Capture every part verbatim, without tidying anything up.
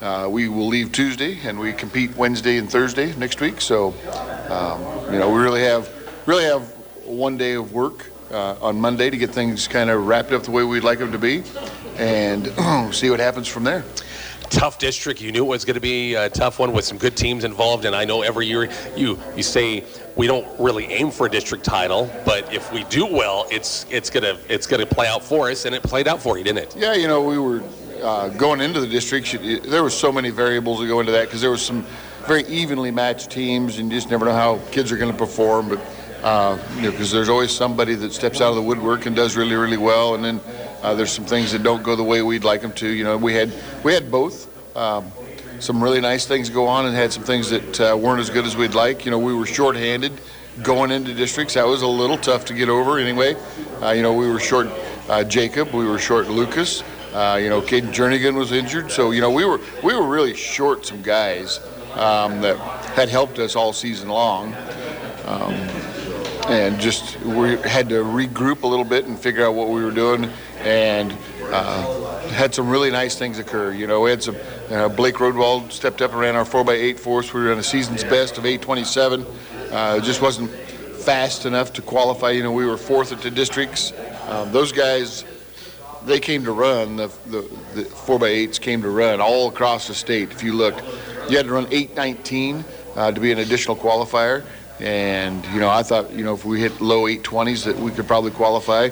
Uh, we will leave Tuesday, and we compete Wednesday and Thursday next week. So, um, you know, we really have really have one day of work uh, on Monday to get things kind of wrapped up the way we'd like them to be, and see what happens from there. Tough district. You knew it was going to be a tough one with some good teams involved, and I know every year you you say we don't really aim for a district title, but if we do well, it's it's gonna it's gonna play out for us, and it played out for you, didn't it? Yeah, you know, we were. Uh, going into the districts, there were so many variables that go into that because there was some very evenly matched teams, and you just never know how kids are going to perform. But uh, you know, because there's always somebody that steps out of the woodwork and does really, really well, and then uh, there's some things that don't go the way we'd like them to. You know, we had we had both. Um, some really nice things go on, and had some things that uh, weren't as good as we'd like. You know, we were shorthanded going into districts. That was a little tough to get over. Anyway, uh, you know, we were short uh, Jacob, we were short Lucas. Uh, you know, Caden Jernigan was injured, so you know we were we were really short some guys um, that had helped us all season long, um, and just we had to regroup a little bit and figure out what we were doing, and uh, had some really nice things occur. You know, we had some uh, Blake Rodwald stepped up and ran our four by eight for us. We were in a season's best of eight twenty-seven. Uh, it just wasn't fast enough to qualify. You know, we were fourth at the districts. Um, those guys. They came to run, the, the, the four by eights came to run all across the state. If you looked, you had to run eight nineteen uh, to be an additional qualifier. And, you know, I thought, you know, if we hit low eight twenties that we could probably qualify.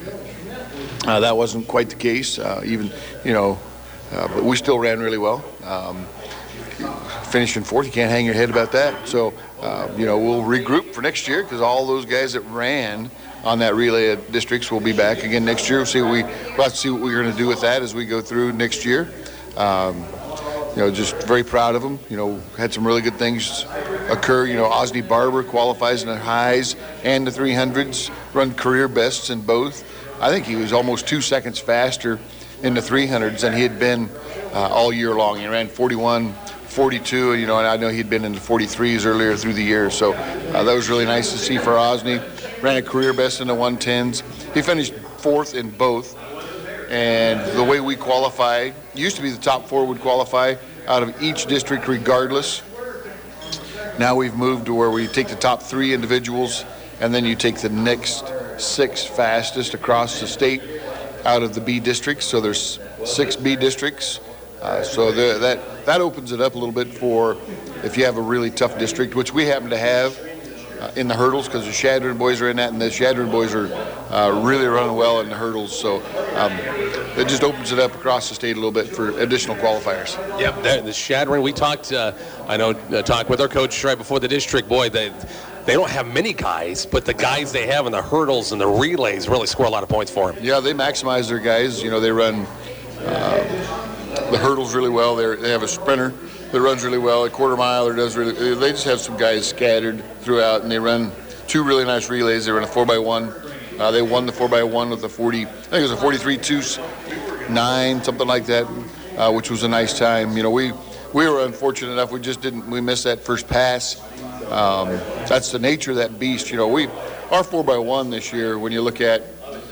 Uh, that wasn't quite the case, uh, even, you know, uh, but we still ran really well. Um, finishing fourth, you can't hang your head about that. So, uh, you know, we'll regroup for next year because all those guys that ran on that relay of districts will be back again next year. We'll see what we, we'll have to see what we're going to do with that as we go through next year. Um, you know, just very proud of them. You know, had some really good things occur. You know, Osney Barber qualifies in the highs and the three hundreds, run career bests in both. I think he was almost two seconds faster in the three hundreds than he had been uh, all year long. He ran forty-one forty-two, you know, and I know he'd been in the forty-threes earlier through the year. So uh, that was really nice to see for Osney. Ran a career best in the one tens. He finished fourth in both. And the way we qualify, used to be the top four would qualify out of each district regardless. Now we've moved to where we take the top three individuals and then you take the next six fastest across the state out of the B districts. So there's six B districts. Uh, so the, that, that opens it up a little bit for if you have a really tough district, which we happen to have. Uh, in the hurdles because the Shadron boys are in that, and the Shadron boys are uh, really running well in the hurdles. So um, it just opens it up across the state a little bit for additional qualifiers. Yep, the, the Shadron, we talked, uh, I know, uh, talked with our coach right before the district. Boy, they, they don't have many guys, but the guys they have in the hurdles and the relays really score a lot of points for them. Yeah, they maximize their guys. You know, they run uh, the hurdles really well. They're, they have a sprinter that runs really well. A quarter miler does really. They just have some guys scattered throughout, and they run two really nice relays. They run a four by one. Uh, they won the four by one with a forty. I think it was a forty-three two nine, something like that, uh, which was a nice time. You know, we we were unfortunate enough. We just didn't. We missed that first pass. Um, that's the nature of that beast. You know, we our four by one this year. When you look at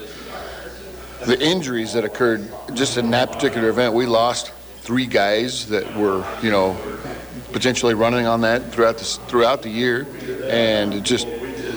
the injuries that occurred just in that particular event, we lost three guys that were, you know, potentially running on that throughout the throughout the year, and it just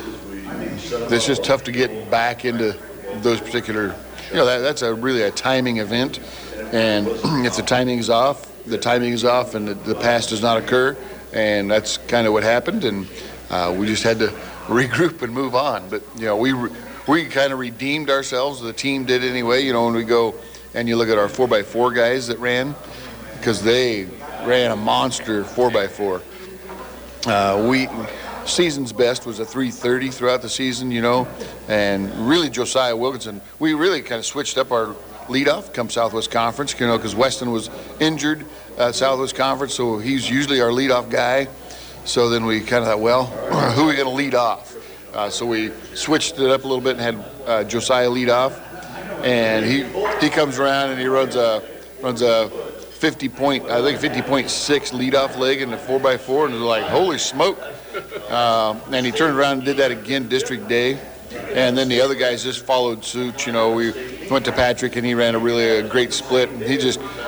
it's just tough to get back into those particular. You know, that that's a really a timing event, and if the timing's off, the timing is off, and the, the pass does not occur, and that's kind of what happened, and uh, we just had to regroup and move on. But you know, we we kind of redeemed ourselves. The team did anyway. You know, when we go and you look at our four by four guys that ran. Because they ran a monster four by four. Uh, we season's best was a three thirty throughout the season, you know, and really Josiah Wilkinson. We really kind of switched up our leadoff come Southwest Conference, you know, because Weston was injured at Southwest Conference, so he's usually our leadoff guy. So then we kind of thought, well, who are we going to lead off? Uh, so we switched it up a little bit and had uh, Josiah lead off, and he he comes around and he runs a runs a. fifty point, I think fifty point six leadoff leg in the four by four, and it was like, holy smoke. Uh, and he turned around and did that again district day. And then the other guys just followed suit. You know, we went to Patrick and he ran a really a great split. And he just,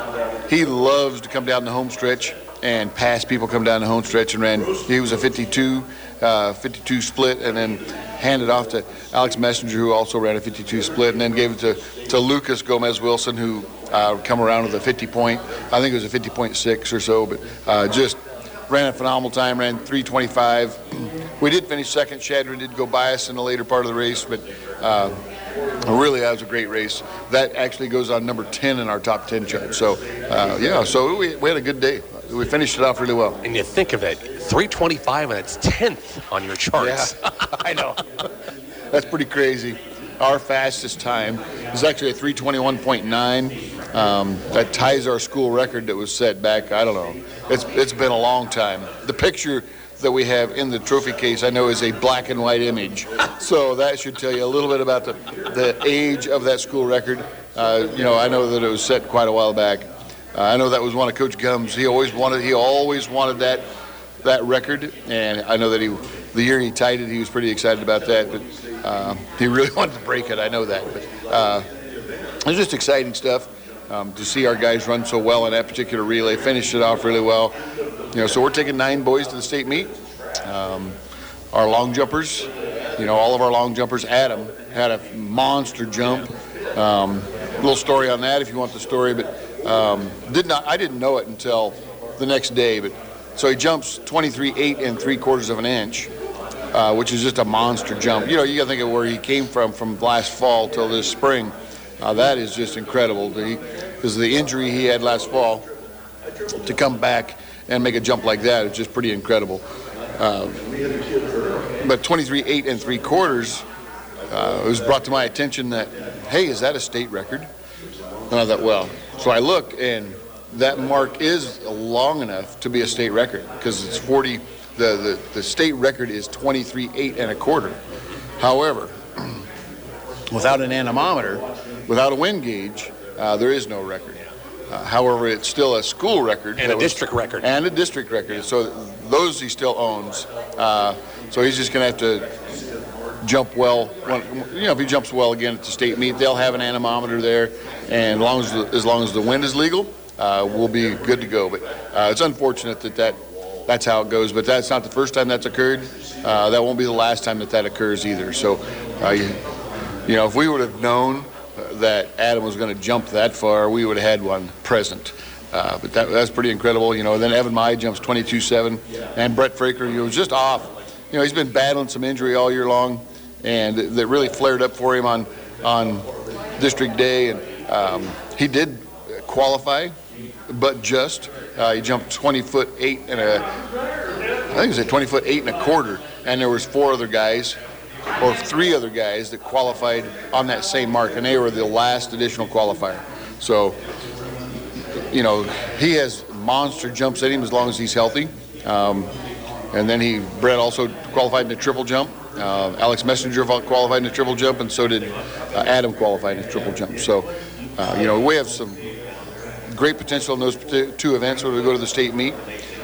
he loves to come down the home stretch and pass people come down the home stretch and ran. He was a fifty-two, uh, fifty-two split, and then handed off to Alex Messenger, who also ran a fifty-two split, and then gave it to, to Lucas Gomez-Wilson, who uh, come around with a fifty point. I think it was a fifty point six or so, but uh, just ran a phenomenal time, ran three twenty-five. We did finish second. Shadra did go by us in the later part of the race, but uh, really that was a great race. That actually goes on number ten in our top ten chart. So, uh, yeah, so we, we had a good day. We finished it off really well. And you think of it, three twenty-five and it's tenth on your charts. Yeah, I know. That's pretty crazy. Our fastest time is actually a three twenty-one point nine. Um, that ties our school record that was set back, I don't know. It's It's been a long time. The picture that we have in the trophy case, I know, is a black and white image. So that should tell you a little bit about the, the age of that school record. Uh, you know, I know that it was set quite a while back. Uh, I know that was one of Coach Gum's. He always wanted. He always wanted that that record, and I know that he, the year he tied it, he was pretty excited about that. But uh, he really wanted to break it. I know that. But uh, it was just exciting stuff um, to see our guys run so well in that particular relay. Finished it off really well. You know, so we're taking nine boys to the state meet. Um, our long jumpers, you know, all of our long jumpers. Adam had a monster jump. Um, little story on that, if you want the story, but. Um, did not. I didn't know it until the next day. But so he jumps twenty-three eight and three quarters of an inch, uh, which is just a monster jump. You know, you got to think of where he came from from last fall till this spring. Uh, that is just incredible. Because the injury he had last fall, to come back and make a jump like that is just pretty incredible. Uh, but twenty-three eight and three quarters, uh, it was brought to my attention that, hey, is that a state record? And I thought, well. So I look, and that mark is long enough to be a state record because it's forty. The, the, the state record is twenty-three eight and a quarter. However, without an anemometer, without a wind gauge, uh, there is no record. Uh, however, it's still a school record. And a district was, record. And a district record. So those he still owns. Uh, so he's just going to have to jump well. You know, if he jumps well again at the state meet, they'll have an anemometer there. And as long as the, as long as the wind is legal, uh, we'll be good to go. But uh, it's unfortunate that, that that's how it goes. But that's not the first time that's occurred. Uh, that won't be the last time that that occurs either. So, uh, you, you know, if we would have known that Adam was going to jump that far, we would have had one present. Uh, but that, that's pretty incredible. You know, then Evan Mai jumps twenty-two seven. And Brett Fraker, you know, was just off. You know, he's been battling some injury all year long. And that really flared up for him on, on district day. And Um, he did qualify, but just uh, he jumped twenty foot eight and a, I think it was a twenty foot eight and a quarter, and there was four other guys, or three other guys that qualified on that same mark, and they were the last additional qualifier. So, you know, he has monster jumps in him as long as he's healthy. Um, and then he, Brett also qualified in the triple jump. Uh, Alex Messenger qualified in the triple jump, and so did uh, Adam qualify in the triple jump. So. Uh, you know, we have some great potential in those two events when we go to the state meet.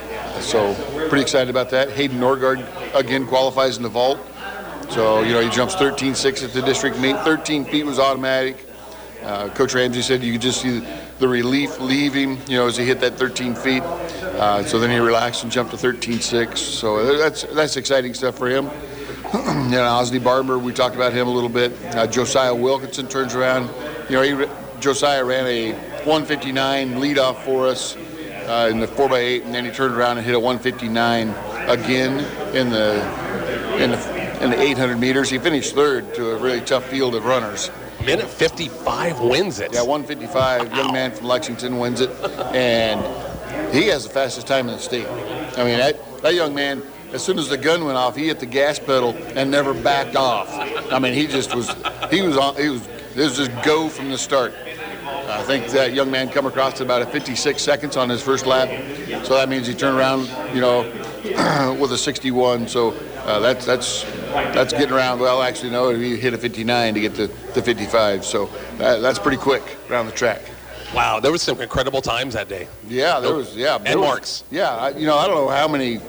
So pretty excited about that. Hayden Norgard, again, qualifies in the vault. So, you know, he jumps thirteen six at the district meet. thirteen feet was automatic. Uh, Coach Ramsey said you could just see the relief leave him, you know, as he hit that thirteen feet. Uh, so then he relaxed and jumped to thirteen six. So that's that's exciting stuff for him. You know, Osney Barber, we talked about him a little bit. Uh, Josiah Wilkinson turns around. You know, he Josiah ran a one fifty-nine leadoff for us uh, in the four by eight, and then he turned around and hit a one fifty-nine again in the in the, in the eight hundred meters. He finished third to a really tough field of runners. Minute fifty-five wins it. Yeah, one fifty-five. Wow. Young man from Lexington wins it, and he has the fastest time in the state. I mean, that, that young man, as soon as the gun went off, he hit the gas pedal and never backed off. I mean, he just was, he was on, he was, it was just go from the start. I think that young man come across at about a fifty-six seconds on his first lap. So that means he turned around, you know, with a sixty-one. So uh, that's that's that's getting around. Well, actually, no, he hit a fifty-nine to get to the fifty-five. So that, that's pretty quick around the track. Wow, there was some incredible times that day. Yeah, there was. Yeah, and marks. Yeah, I, you know, I don't know how many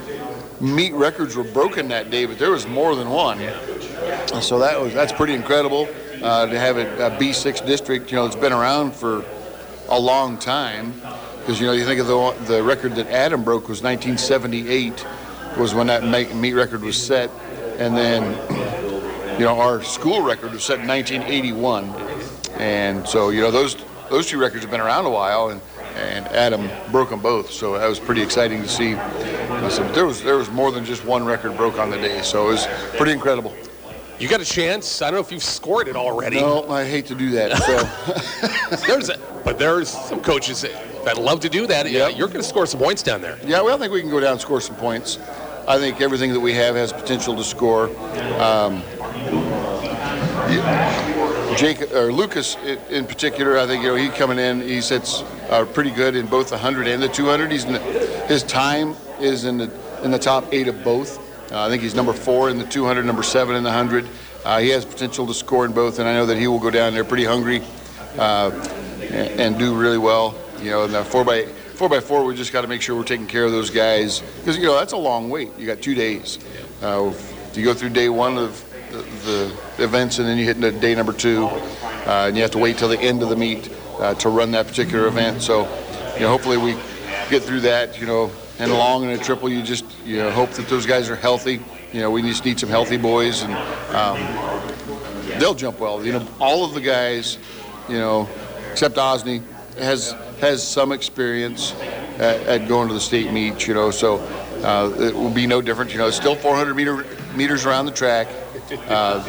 meet records were broken that day, but there was more than one. And so that was that's pretty incredible. Uh, to have a, a B six district, you know, it's been around for a long time, because, you know, you think of the the record that Adam broke was nineteen seventy-eight, was when that meet record was set, and then, you know, our school record was set in nineteen eighty-one, and so, you know, those those two records have been around a while, and, and Adam broke them both, so that was pretty exciting to see. So there was there was more than just one record broke on the day, so it was pretty incredible. You got a chance. I don't know if you've scored it already. No, I hate to do that. So. there's a, but there's some coaches that love to do that. Yep. You're going to score some points down there. Yeah, well, I think we can go down and score some points. I think everything that we have has potential to score. Um, Jake or Lucas in particular, I think, you know, he coming in, he sits uh, pretty good in both the one hundred and the two hundred. He's in the, his time is in the in the top eight of both. Uh, I think he's number four in the two hundred, number seven in the one hundred. Uh, he has potential to score in both, and I know that he will go down there pretty hungry uh, and, and do really well. You know, in the four by four by four, we just got to make sure we're taking care of those guys, because, you know, that's a long wait. You got two days. Uh, you go through day one of the, the events, and then you hit into day number two, uh, and you have to wait till the end of the meet uh, to run that particular event. So, you know, hopefully we get through that. You know. And along in a triple, you just, you know, hope that those guys are healthy. You know, we just need some healthy boys, and um, they'll jump well. You know, all of the guys, you know, except Osney, has has some experience at, at going to the state meets. You know, so uh, it will be no different. You know, it's still four hundred meter meters around the track. Uh,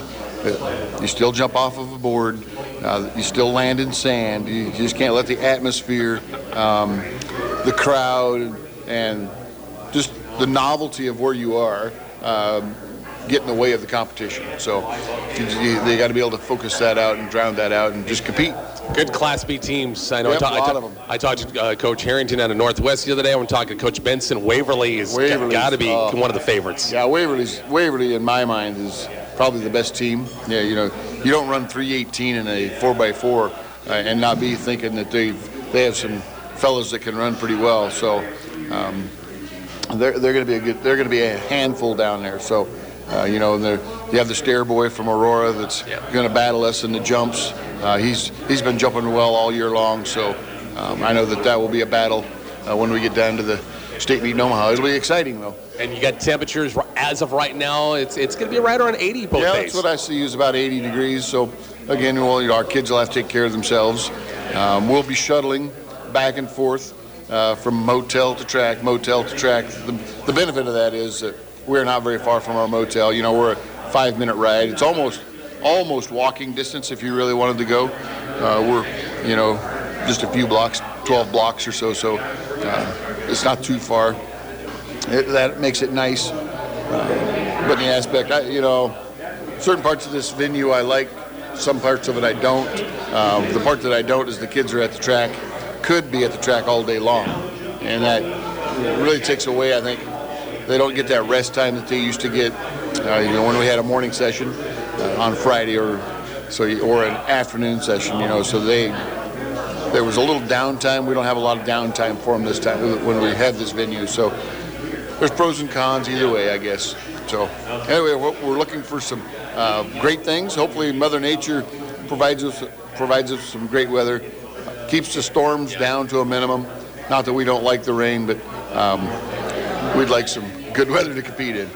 you still jump off of a board. Uh, you still land in sand. You, you just can't let the atmosphere, um, the crowd, and just the novelty of where you are um, get in the way of the competition. So you, you, they got to be able to focus that out and drown that out and just compete. Good Class B teams. I know. Yep, I, ta- a lot I, ta- of them. I talked to uh, Coach Harrington out of Northwest the other day. I'm talking to Coach Benson. Waverly has got to be uh, one of the favorites. Yeah, Waverly's Waverly in my mind is probably the best team. Yeah, you know, you don't run three eighteen in a four by four uh, and not be thinking that they they have some fellas that can run pretty well. So. Um, they're they're going to be a good. They're going to be a handful down there. So, uh, you know, you have the stair boy from Aurora that's yeah. going to battle us in the jumps. Uh, he's he's been jumping well all year long. So, um, I know that that will be a battle uh, when we get down to the state meet in Omaha. It'll be exciting though. And you got temperatures as of right now. It's it's going to be right around eighty both yeah, days. That's what I see is about eighty degrees. So, again, well, you know, our kids will have to take care of themselves. Um, we'll be shuttling back and forth. Uh, from motel to track, motel to track. The, the benefit of that is that we're not very far from our motel. You know, we're a five-minute ride. It's almost almost walking distance if you really wanted to go. Uh, we're, you know, just a few blocks, twelve blocks or so, so uh, it's not too far. It, that makes it nice. Uh, but in the aspect, I, you know, certain parts of this venue I like, some parts of it I don't. Uh, the part that I don't is the kids are at the track. Could be at the track all day long, and that really takes away, I think, they don't get that rest time that they used to get, uh, you know, when we had a morning session uh, on Friday or so, or an afternoon session, you know, so they, there was a little downtime. We don't have a lot of downtime for them this time when we have this venue, so there's pros and cons either way, I guess. So anyway, we're looking for some uh, great things. Hopefully Mother Nature provides us provides us some great weather. Keeps the storms down to a minimum. Not that we don't like the rain, but um, we'd like some good weather to compete in.